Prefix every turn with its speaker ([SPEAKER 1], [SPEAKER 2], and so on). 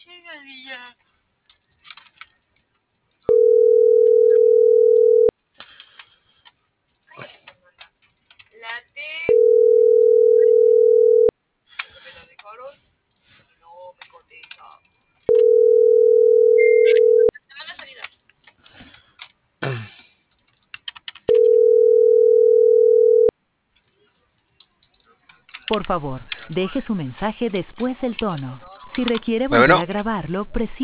[SPEAKER 1] Por favor, deje su mensaje después del tono. Si requiere
[SPEAKER 2] Bueno,
[SPEAKER 1] volver a grabarlo, presione